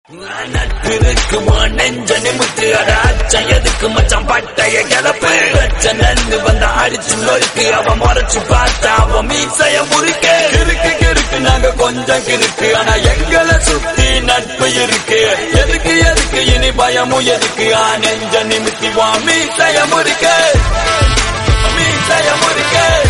நெஞ்ச நிமித்து அச்சயதுக்கு மச்சான் பட்டைய கிளப்பு நன்னு வந்த அடிச்சு நொறுக்கு அவ முறைச்சு பார்த்தா அவ மீசைய முறுக்கு கிறுக்கு கிறுக்கு நாங்க கொஞ்சம் கிறுக்கு ஆனா எங்களை சுத்தி நட்பு இருக்கு எதுக்கு எதுக்கு இனி பயமும் எதுக்கு நெஞ்ச நிமித்தி வா மீசைய முறுக்கு மீசைய முறுக்கு